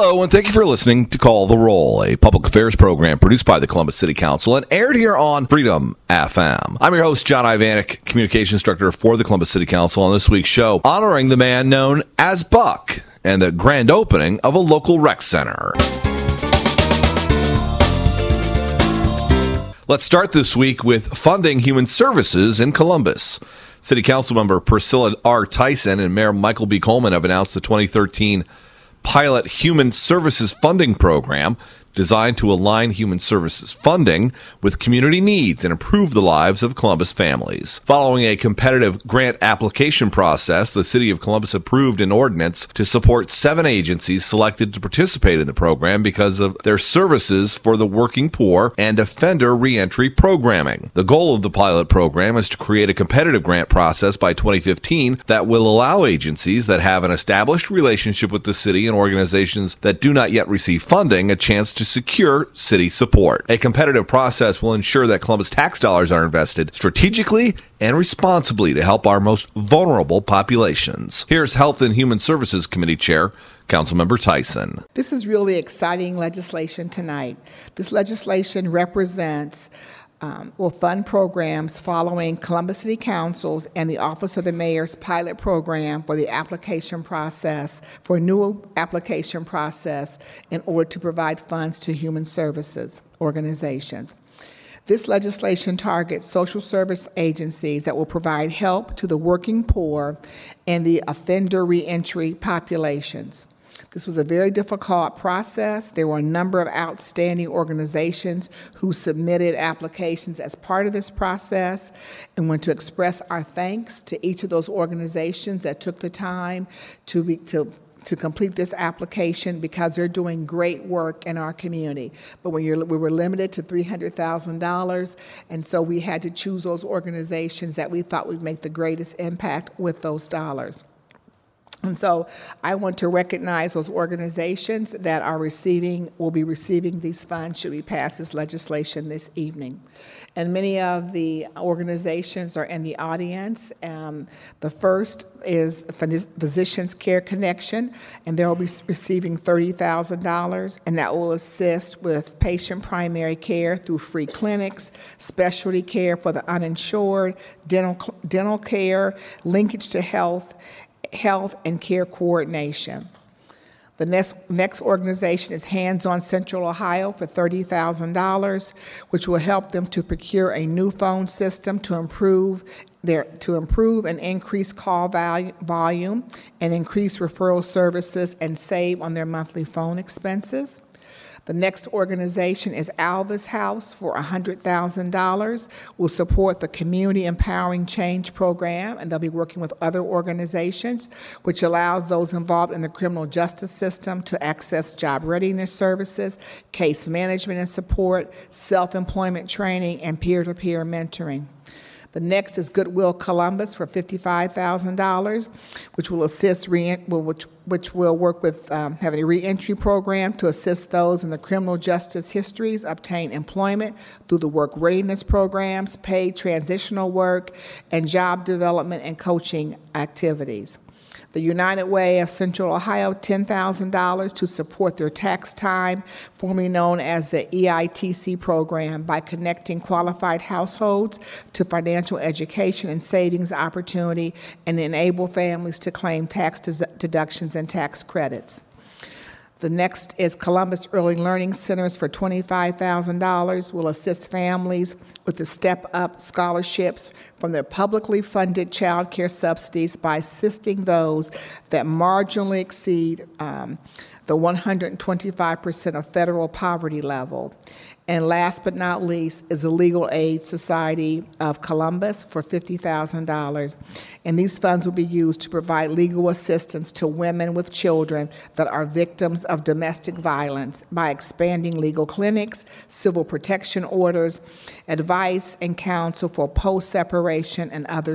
Hello, and thank you for listening to Call the Roll, a public affairs program produced by the Columbus City Council and aired here on Freedom FM. I'm your host, John Ivanek, Communications Director for the Columbus City Council, on this week's show, honoring the man known as Buck and the grand opening of a local rec center. Let's start this week with funding human services in Columbus. City Council member Priscilla R. Tyson and Mayor Michael B. Coleman have announced the 2013 Pilot Human Services Funding Program, designed to align human services funding with community needs and improve the lives of Columbus families. Following a competitive grant application process, the City of Columbus approved an ordinance to support 7 agencies selected to participate in the program because of their services for the working poor and offender reentry programming. The goal of the pilot program is to create a competitive grant process by 2015 that will allow agencies that have an established relationship with the city and organizations that do not yet receive funding a chance to secure city support. A competitive process will ensure that Columbus tax dollars are invested strategically and responsibly to help our most vulnerable populations. Here's Health and Human Services Committee Chair, Councilmember Tyson. This is really exciting legislation tonight. This legislation represents will fund programs following Columbus City Council's and the Office of the Mayor's pilot program for the application process, for a new application process in order to provide funds to human services organizations. This legislation targets social service agencies that will provide help to the working poor and the offender reentry populations. This was a very difficult process. There were a number of outstanding organizations who submitted applications as part of this process, and want to express our thanks to each of those organizations that took the time to complete this application, because they're doing great work in our community. But we were limited to $300,000, and so we had to choose those organizations that we thought would make the greatest impact with those dollars. And so I want to recognize those organizations that will be receiving these funds should we pass this legislation this evening. And many of the organizations are in the audience. The first is Physicians Care Connection, and they'll be receiving $30,000, and that will assist with patient primary care through free clinics, specialty care for the uninsured, dental care, linkage to health and care coordination. The next organization is Hands On Central Ohio for $30,000, which will help them to procure a new phone system to improve and increase call volume and increase referral services and save on their monthly phone expenses. The next organization is Alvis House for $100,000. Will support the Community Empowering Change program, and they'll be working with other organizations, which allows those involved in the criminal justice system to access job readiness services, case management and support, self-employment training, and peer-to-peer mentoring. The next is Goodwill Columbus for $55,000, which will assist which will work with having a reentry program to assist those in the criminal justice histories obtain employment through the work readiness programs, paid transitional work, and job development and coaching activities. The United Way of Central Ohio, $10,000 to support their tax time, formerly known as the EITC program, by connecting qualified households to financial education and savings opportunity, and enable families to claim tax deductions and tax credits. The next is Columbus Early Learning Centers for $25,000, will assist families with the Step Up scholarships from their publicly funded child care subsidies by assisting those that marginally exceed the 125% of federal poverty level. And last but not least is the Legal Aid Society of Columbus for $50,000. And these funds will be used to provide legal assistance to women with children that are victims of domestic violence by expanding legal clinics, civil protection orders, advice and counsel for post-separation and other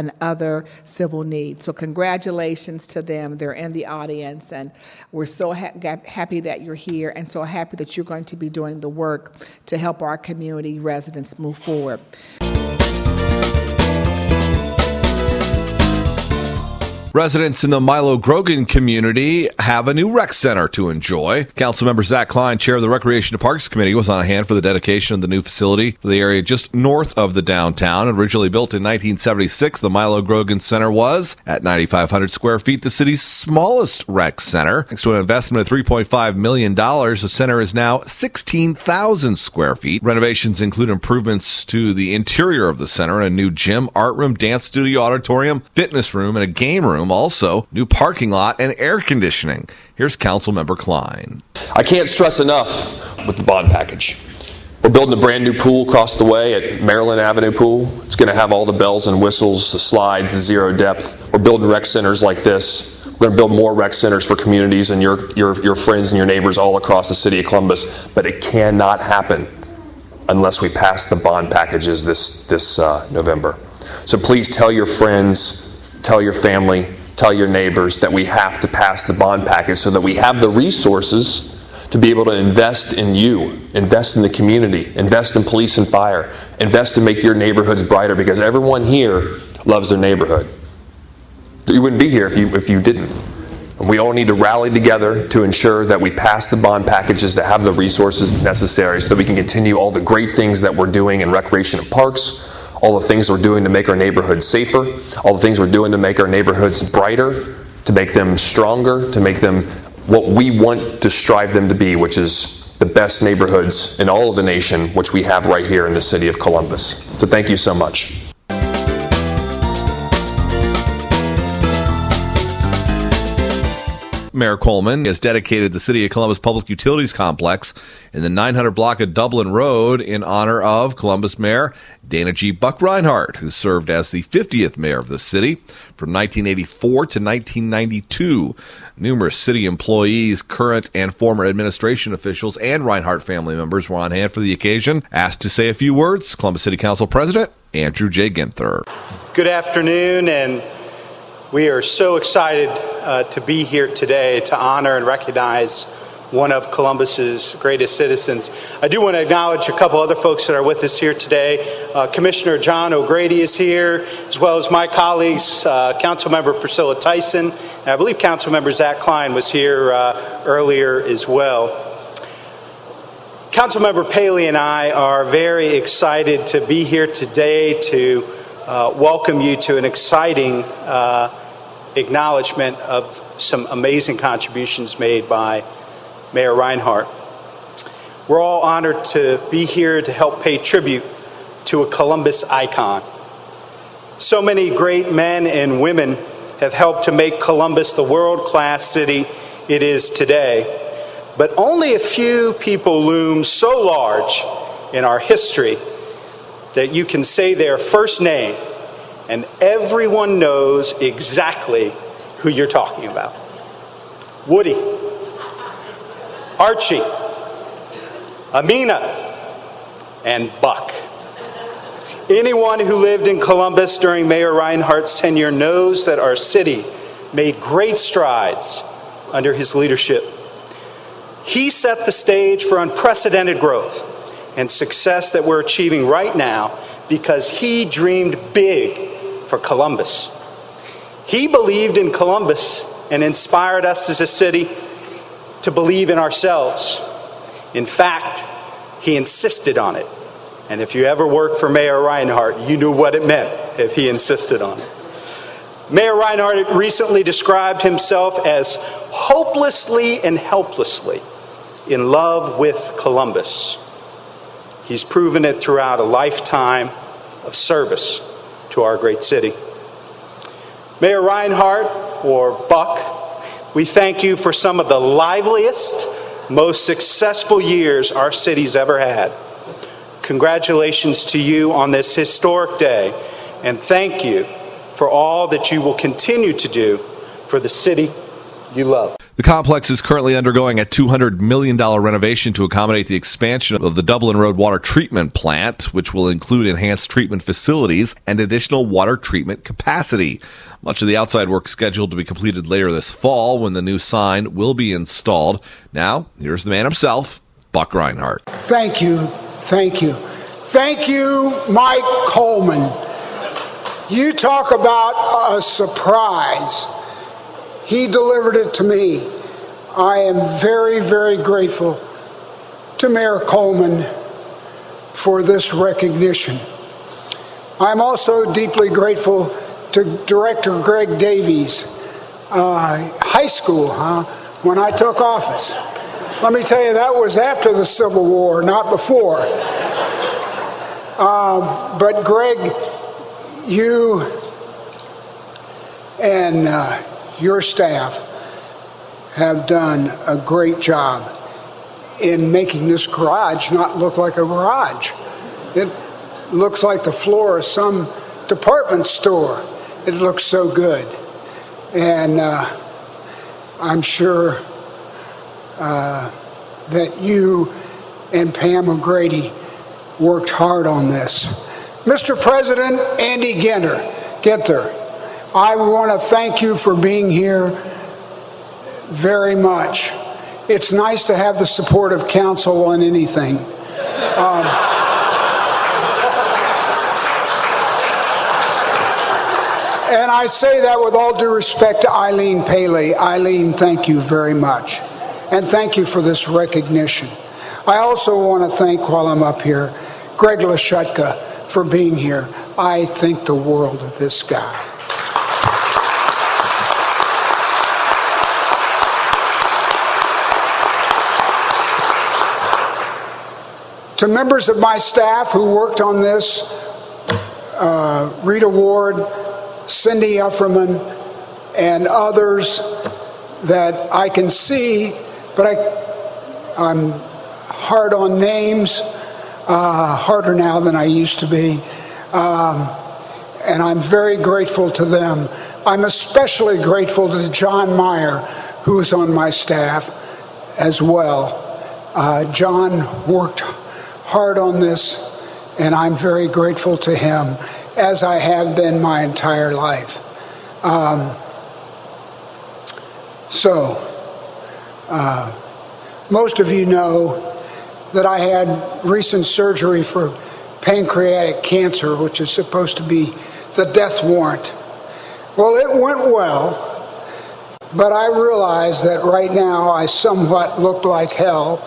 civil needs. So congratulations to them. They're in the audience, and we're so happy that you're here, and so happy that you're going to be doing the work to help our community residents move forward. Residents in the Milo Grogan community have a new rec center to enjoy. Councilmember Zach Klein, chair of the Recreation and Parks Committee, was on hand for the dedication of the new facility for the area just north of the downtown. Originally built in 1976, the Milo Grogan Center was, at 9,500 square feet, the city's smallest rec center. Thanks to an investment of $3.5 million, the center is now 16,000 square feet. Renovations include improvements to the interior of the center, a new gym, art room, dance studio, auditorium, fitness room, and a game room. Also, new parking lot and air conditioning. Here's Councilmember Klein. I can't stress enough with the bond package. We're building a brand new pool across the way at Maryland Avenue Pool. It's going to have all the bells and whistles, the slides, the zero depth. We're building rec centers like this. We're going to build more rec centers for communities and your friends and your neighbors all across the city of Columbus. But it cannot happen unless we pass the bond packages this November. So please tell your friends, tell your family, tell your neighbors that we have to pass the bond package so that we have the resources to be able to invest in you, invest in the community, invest in police and fire, invest to make your neighborhoods brighter, because everyone here loves their neighborhood. You wouldn't be here if you didn't. And we all need to rally together to ensure that we pass the bond packages to have the resources necessary so that we can continue all the great things that we're doing in recreation and parks, all the things we're doing to make our neighborhoods safer, all the things we're doing to make our neighborhoods brighter, to make them stronger, to make them what we want to strive them to be, which is the best neighborhoods in all of the nation, which we have right here in the city of Columbus. So thank you so much. Mayor Coleman has dedicated the City of Columbus Public Utilities Complex in the 900 block of Dublin Road in honor of Columbus Mayor Dana G. Buck Reinhardt, who served as the 50th mayor of the city from 1984 to 1992. Numerous city employees, current and former administration officials, and Reinhardt family members were on hand for the occasion. Asked to say a few words, Columbus City Council President Andrew J. Ginther. Good afternoon, and we are so excited to be here today to honor and recognize one of Columbus's greatest citizens. I do want to acknowledge a couple other folks that are with us here today. Commissioner John O'Grady is here, as well as my colleagues, Councilmember Priscilla Tyson, and I believe Councilmember Zach Klein was here earlier as well. Councilmember Paley and I are very excited to be here today to welcome you to an exciting acknowledgement of some amazing contributions made by Mayor Reinhardt. We're all honored to be here to help pay tribute to a Columbus icon. So many great men and women have helped to make Columbus the world-class city it is today. But only a few people loom so large in our history that you can say their first name and everyone knows exactly who you're talking about. Woody, Archie, Amina, and Buck. Anyone who lived in Columbus during Mayor Reinhardt's tenure knows that our city made great strides under his leadership. He set the stage for unprecedented growth and success that we're achieving right now because he dreamed big for Columbus. He believed in Columbus and inspired us as a city to believe in ourselves. In fact, he insisted on it. And if you ever worked for Mayor Reinhardt, you knew what it meant if he insisted on it. Mayor Reinhardt recently described himself as hopelessly and helplessly in love with Columbus. He's proven it throughout a lifetime of service to our great city. Mayor Reinhardt, or Buck, we thank you for some of the liveliest, most successful years our city's ever had. Congratulations to you on this historic day, and thank you for all that you will continue to do for the city you love. The complex is currently undergoing a $200 million renovation to accommodate the expansion of the Dublin Road water treatment plant, which will include enhanced treatment facilities and additional water treatment capacity. Much of the outside work scheduled to be completed later this fall when the new sign will be installed. Now, here's the man himself, Buck Reinhardt. Thank you. Thank you. Thank you, Mike Coleman. You talk about a surprise. he delivered it to me. I am very, very grateful to Mayor Coleman for this recognition. I'm also deeply grateful to Director Greg Davies. High school, when I took office. Let me tell you, that was after the Civil War, not before. But Greg, you and your staff have done a great job in making this garage not look like a garage. It looks like the floor of some department store. It looks so good. And I'm sure that you and Pam O'Grady worked hard on this. Mr. President Andy Ginther, I want to thank you for being here very much. It's nice to have the support of council on anything. And I say that with all due respect to Eileen Paley. Eileen, thank you very much. And thank you for this recognition. I also want to thank, while I'm up here, Greg Lashutka for being here. I think the world of this guy. To members of my staff who worked on this, Rita Ward, Cindy Ufferman, and others that I can see, but I'm hard on names, harder now than I used to be, and I'm very grateful to them. I'm especially grateful to John Meyer, who is on my staff as well. John worked hard on this, and I'm very grateful to him, as I have been my entire life. Most of you know that I had recent surgery for pancreatic cancer, which is supposed to be the death warrant. Well, it went well, but I realize that right now I somewhat look like hell.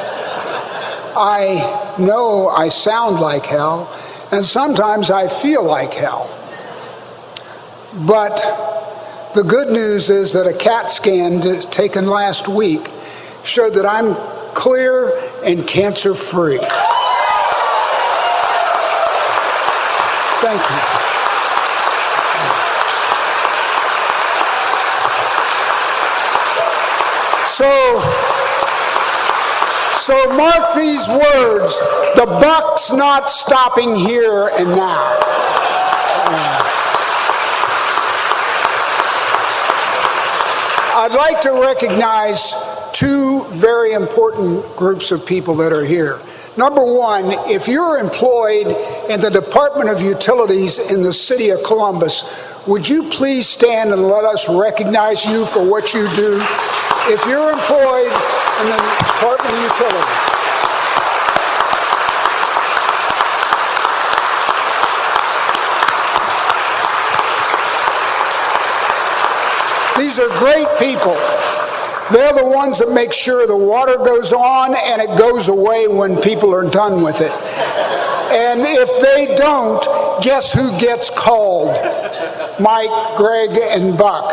I know I sound like hell, and sometimes I feel like hell. But the good news is that a CAT scan taken last week showed that I'm clear and cancer-free. Thank you. So mark these words, the buck's not stopping here and now. I'd like to recognize two very important groups of people that are here. Number one, if you're employed in the Department of Utilities in the city of Columbus, would you please stand and let us recognize you for what you do? If you're employed in the Department of Utilities. These are great people. They're the ones that make sure the water goes on and it goes away when people are done with it. And if they don't, guess who gets called? Mike, Greg, and Buck.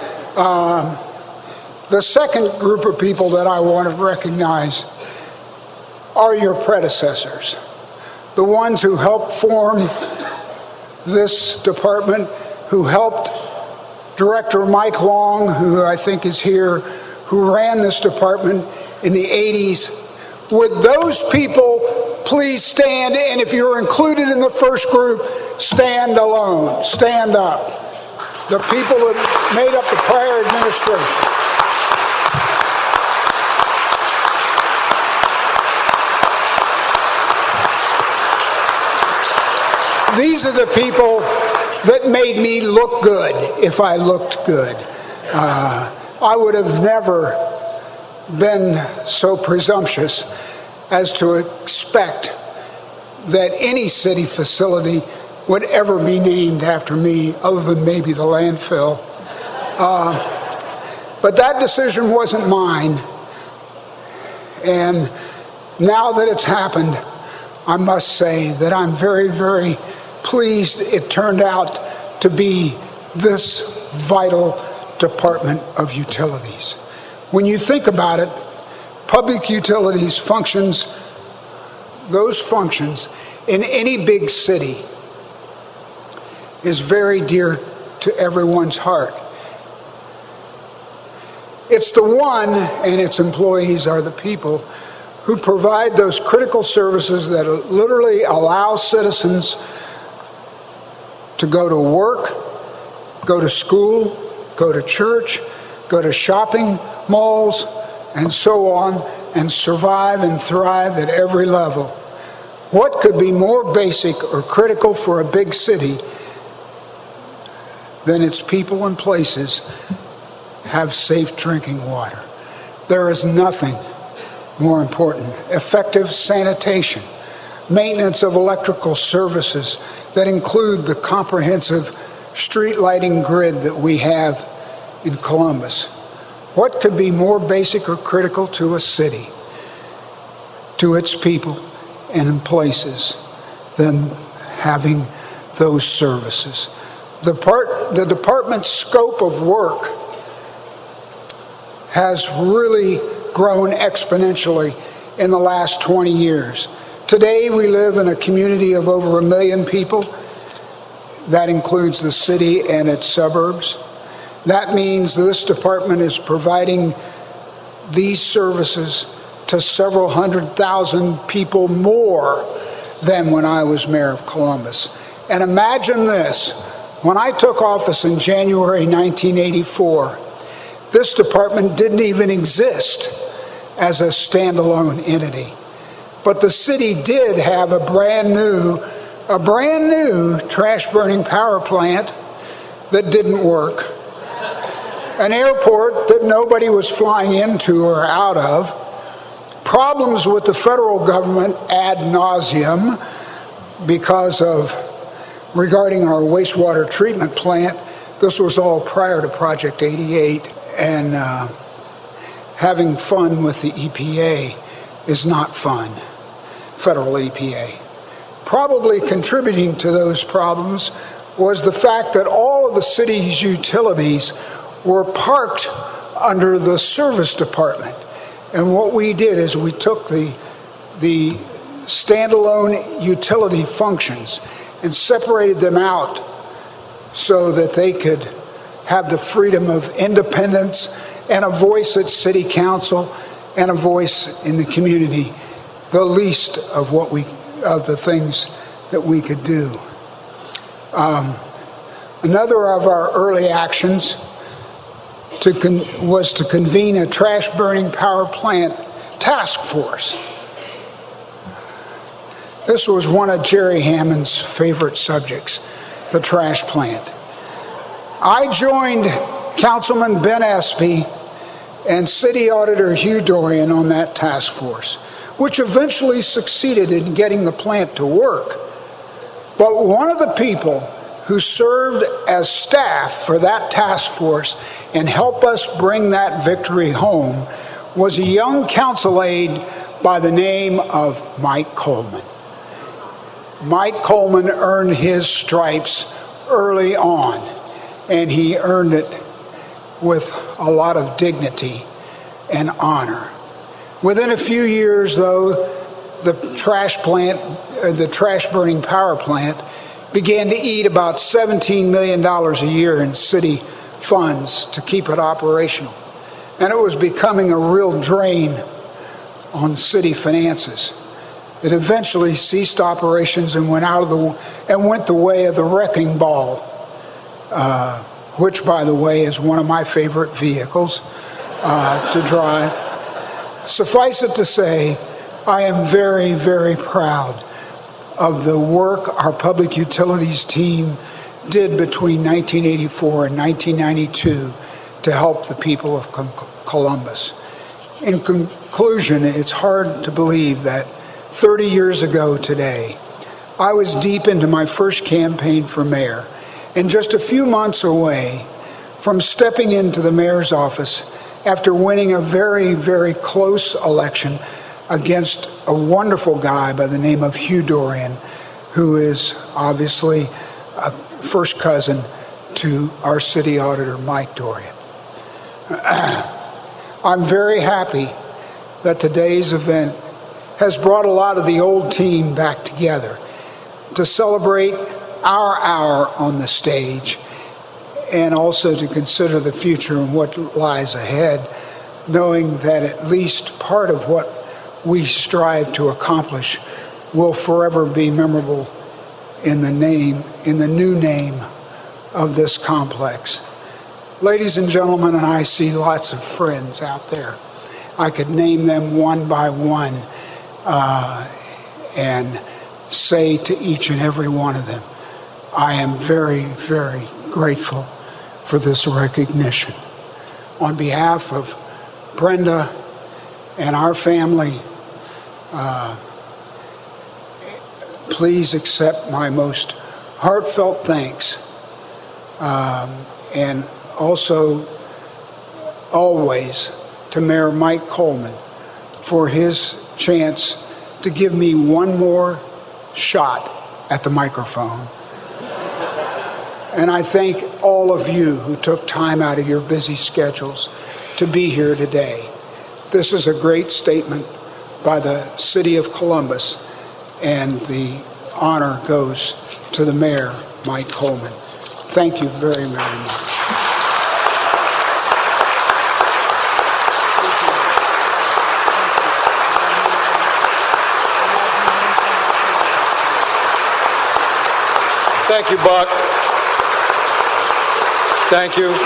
The second group of people that I want to recognize are your predecessors, the ones who helped form this department, who helped Director Mike Long, who I think is here, who ran this department in the 80s. Would those people please stand? And if you're included in the first group, stand alone, stand up. The people that made up the prior administration. These are the people that made me look good if I looked good. I would have never been so presumptuous as to expect that any city facility would ever be named after me, other than maybe the landfill. But that decision wasn't mine. And now that it's happened, I must say that I'm very, very pleased it turned out to be this vital Department of Utilities. When you think about it, public utilities functions, those functions in any big city is very dear to everyone's heart. It's the one, and its employees are the people who provide those critical services that literally allow citizens to go to work, go to school, go to church, go to shopping malls, and so on, and survive and thrive at every level. What could be more basic or critical for a big city than its people and places have safe drinking water? There is nothing more important. Effective sanitation, maintenance of electrical services that include the comprehensive street lighting grid that we have in Columbus. What could be more basic or critical to a city, to its people and places, than having those services? The department's scope of work has really grown exponentially in the last 20 years. Today, we live in a community of over 1 million people. That includes the city and its suburbs. That means this department is providing these services to several 100,000 people more than when I was mayor of Columbus. And imagine this, when I took office in January 1984, this department didn't even exist as a standalone entity. But the city did have a brand new trash burning power plant that didn't work, an airport that nobody was flying into or out of, problems with the federal government ad nauseum because of regarding our wastewater treatment plant. This was all prior to Project 88, and having fun with the EPA is not fun, federal EPA. Probably contributing to those problems was the fact that all of the city's utilities were parked under the service department. And what we did is we took the standalone utility functions and separated them out so that they could have the freedom of independence and a voice at city council and a voice in the community, the least of the things that we could do. Another of our early actions was to convene a trash burning power plant task force. This was one of Jerry Hammond's favorite subjects, the trash plant. I joined Councilman Ben Espy and City Auditor Hugh Dorian on that task force, which eventually succeeded in getting the plant to work. But one of the people who served as staff for that task force and helped us bring that victory home was a young council aide by the name of Mike Coleman. Mike Coleman earned his stripes early on, and he earned it with a lot of dignity and honor. Within a few years, though, the trash burning power plant began to eat about $17 million a year in city funds to keep it operational. And it was becoming a real drain on city finances. It eventually ceased operations and went the way of the wrecking ball, which, by the way, is one of my favorite vehicles to drive. Suffice it to say, I am very, very proud of the work our public utilities team did between 1984 and 1992 to help the people of Columbus. In conclusion, it's hard to believe that 30 years ago today, I was deep into my first campaign for mayor and just a few months away from stepping into the mayor's office after winning a very, very close election against a wonderful guy by the name of Hugh Dorian, who is obviously a first cousin to our city auditor, Mike Dorian. I'm very happy that today's event has brought a lot of the old team back together to celebrate our hour on the stage and also to consider the future and what lies ahead, knowing that at least part of what we strive to accomplish will forever be memorable in the new name of this complex. Ladies and gentlemen, and I see lots of friends out there. I could name them one by one and say to each and every one of them, I am very, very grateful for this recognition. On behalf of Brenda and our family, please accept my most heartfelt thanks, and also always to Mayor Mike Coleman for his chance to give me one more shot at the microphone. And I thank all of you who took time out of your busy schedules to be here today. This is a great statement by the City of Columbus, and the honor goes to the Mayor, Mike Coleman. Thank you very, very much. Thank you, Buck. Thank you.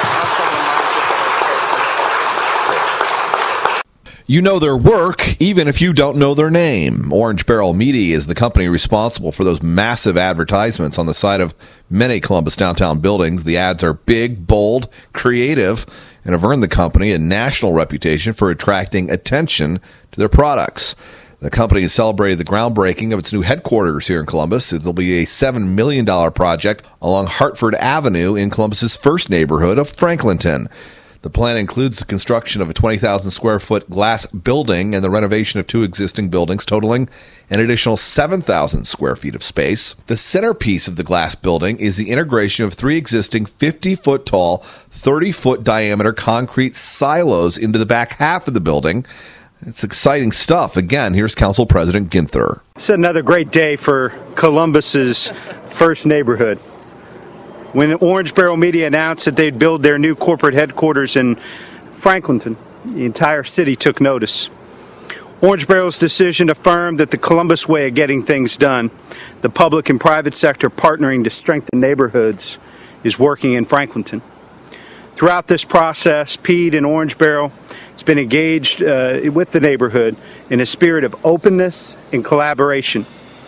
You know their work, even if you don't know their name. Orange Barrel Media is the company responsible for those massive advertisements on the side of many Columbus downtown buildings. The ads are big, bold, creative, and have earned the company a national reputation for attracting attention to their products. The company has celebrated the groundbreaking of its new headquarters here in Columbus. It will be a $7 million project along Hartford Avenue in Columbus's first neighborhood of Franklinton. The plan includes the construction of a 20,000 square foot glass building and the renovation of two existing buildings, totaling an additional 7,000 square feet of space. The centerpiece of the glass building is the integration of three existing 50-foot tall, 30-foot diameter concrete silos into the back half of the building. It's exciting stuff. Again, here's Council President Ginther. It's another great day for Columbus's first neighborhood. When Orange Barrel Media announced that they'd build their new corporate headquarters in Franklinton, the entire city took notice. Orange Barrel's decision affirmed that the Columbus way of getting things done, the public and private sector partnering to strengthen neighborhoods, is working in Franklinton. Throughout this process, Pete and Orange Barrel has been engaged with the neighborhood in a spirit of openness and collaboration.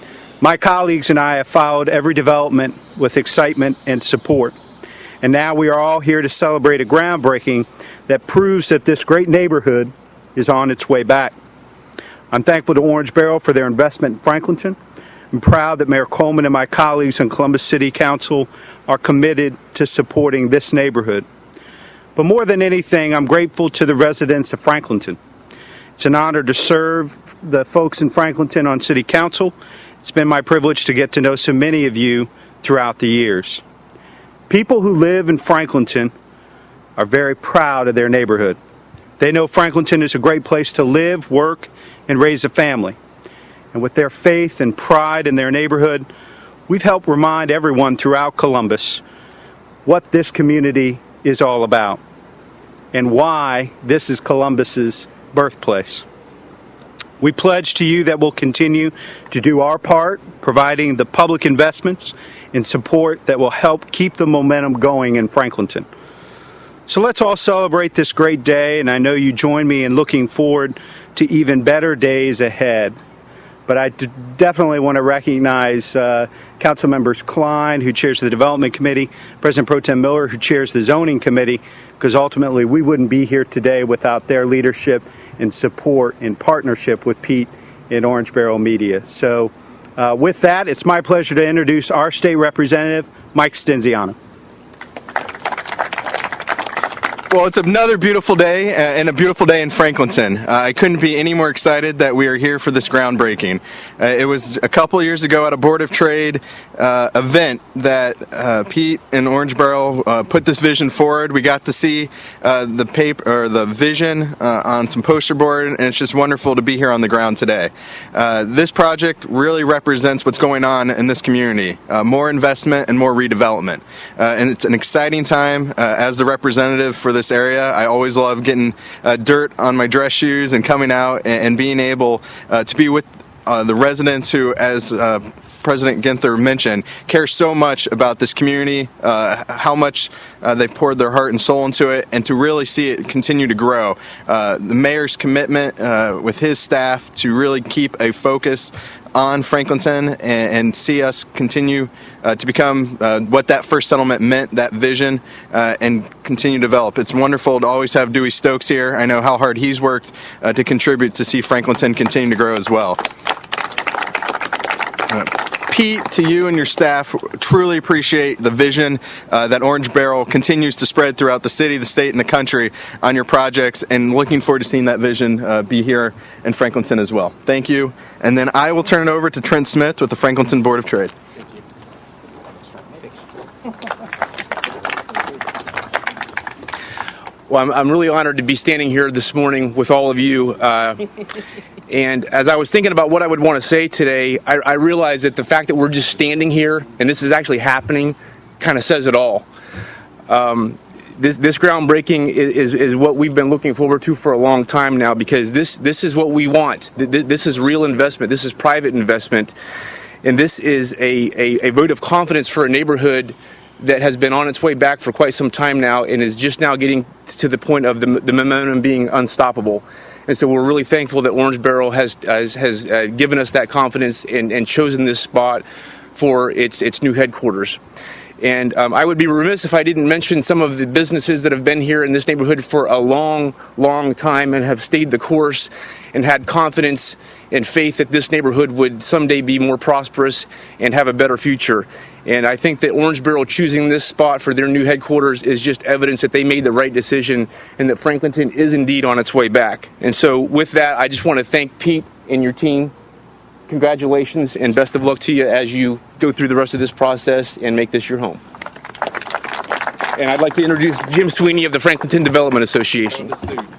My colleagues and I have followed every development with excitement and support. And now we are all here to celebrate a groundbreaking that proves that this great neighborhood is on its way back. I'm thankful to Orange Barrel for their investment in Franklinton. I'm proud that Mayor Coleman and my colleagues on Columbus City Council are committed to supporting this neighborhood. But more than anything, I'm grateful to the residents of Franklinton. It's an honor to serve the folks in Franklinton on City Council. It's been my privilege to get to know so many of you throughout the years. People who live in Franklinton are very proud of their neighborhood. They know Franklinton is a great place to live, work, and raise a family. And with their faith and pride in their neighborhood, we've helped remind everyone throughout Columbus what this community is all about and why this is Columbus's birthplace. We pledge to you that we'll continue to do our part, providing the public investments and support that will help keep the momentum going in Franklinton. So let's all celebrate this great day, and I know you join me in looking forward to even better days ahead. But I definitely want to recognize Council Members Klein, who chairs the Development Committee, President Pro Tem Miller, who chairs the Zoning Committee, because ultimately we wouldn't be here today without their leadership and support in partnership with Pete and Orange Barrel Media. So with that, it's my pleasure to introduce our state representative, Mike Stenziano. Well, it's another beautiful day and a beautiful day in Franklinton. I couldn't be any more excited that we are here for this groundbreaking. It was a couple years ago at a Board of Trade event that Pete and Orange Barrel put this vision forward. We got to see the paper or the vision on some poster board, and it's just wonderful to be here on the ground today. This project really represents what's going on in this community. More investment and more redevelopment. And it's an exciting time as the representative for this area. I always love getting dirt on my dress shoes and coming out and being able to be with the residents who, as President Ginther mentioned, care so much about this community, how much they've poured their heart and soul into it, and to really see it continue to grow. The mayor's commitment with his staff to really keep a focus on Franklinton and see us continue to become what that first settlement meant, that vision, and continue to develop. It's wonderful to always have Dewey Stokes here. I know how hard he's worked to contribute to see Franklinton continue to grow as well. Pete, to you and your staff, truly appreciate the vision that Orange Barrel continues to spread throughout the city, the state, and the country on your projects, and looking forward to seeing that vision be here in Franklinton as well. Thank you. And then I will turn it over to Trent Smith with the Franklinton Board of Trade. Well, I'm really honored to be standing here this morning with all of you. And as I was thinking about what I would want to say today, I realized that the fact that we're just standing here and this is actually happening kind of says it all. This groundbreaking is what we've been looking forward to for a long time now, because this is what we want. This is real investment. This is private investment. And this is a vote of confidence for a neighborhood that has been on its way back for quite some time now and is just now getting to the point of the momentum being unstoppable. And so we're really thankful that Orange Barrel has given us that confidence and chosen this spot for its new headquarters. And I would be remiss if I didn't mention some of the businesses that have been here in this neighborhood for a long, long time and have stayed the course and had confidence and faith that this neighborhood would someday be more prosperous and have a better future. And I think that Orange Barrel choosing this spot for their new headquarters is just evidence that they made the right decision and that Franklinton is indeed on its way back. And so with that, I just want to thank Pete and your team. Congratulations and best of luck to you as you go through the rest of this process and make this your home. And I'd like to introduce Jim Sweeney of the Franklinton Development Association.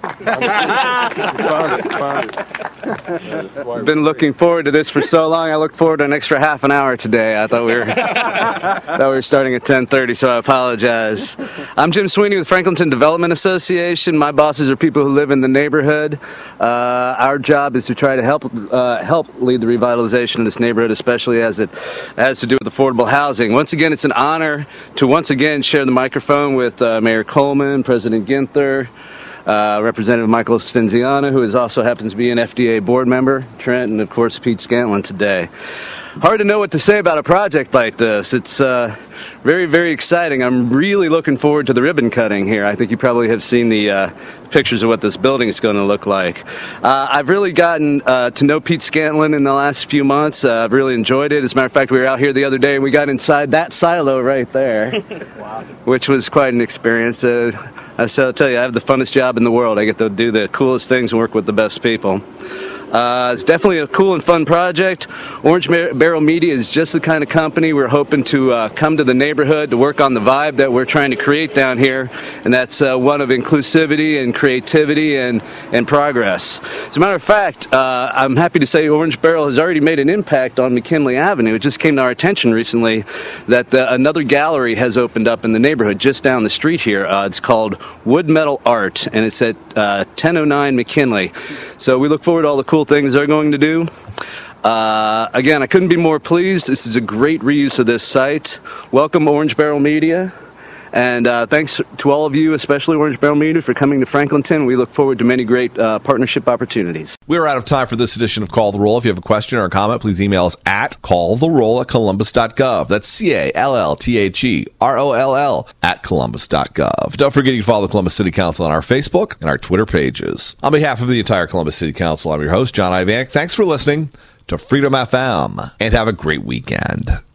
Been looking forward to this for so long. I looked forward to an extra half an hour today. I thought we were starting at 10:30, so I apologize. I'm Jim Sweeney with Franklinton Development Association. My bosses are people who live in the neighborhood. Our job is to try to help lead the revitalization of this neighborhood, especially as it has to do with affordable housing. Once again, it's an honor to share the microphone with Mayor Coleman, President Ginther, Representative Michael Stenziano, who also happens to be an FDA board member, Trent, and of course Pete Scantlin today. Hard to know what to say about a project like this. It's very, very exciting. I'm really looking forward to the ribbon cutting here. I think you probably have seen the pictures of what this building is going to look like. I've really gotten to know Pete Scantlin in the last few months. I've really enjoyed it. As a matter of fact, we were out here the other day and we got inside that silo right there, wow, which was quite an experience. I'll tell you, I have the funnest job in the world. I get to do the coolest things and work with the best people. It's definitely a cool and fun project. Orange Barrel Media is just the kind of company we're hoping to come to the neighborhood to work on the vibe that we're trying to create down here, and that's one of inclusivity and creativity and progress. As a matter of fact, I'm happy to say Orange Barrel has already made an impact on McKinley Avenue. It just came to our attention recently that another gallery has opened up in the neighborhood just down the street here. It's called Wood Metal Art, and it's at 1009 McKinley. So we look forward to all the cool things they're going to do. Again, I couldn't be more pleased. This is a great reuse of this site. Welcome, Orange Barrel Media. And thanks to all of you, especially Orange Barrel Media, for coming to Franklinton. We look forward to many great partnership opportunities. We're out of time for this edition of Call the Roll. If you have a question or a comment, please email us at calltheroll@columbus.gov. That's CALLTHEROLL @columbus.gov. Don't forget you can follow the Columbus City Council on our Facebook and our Twitter pages. On behalf of the entire Columbus City Council, I'm your host, John Ivanek. Thanks for listening to Freedom FM, and have a great weekend.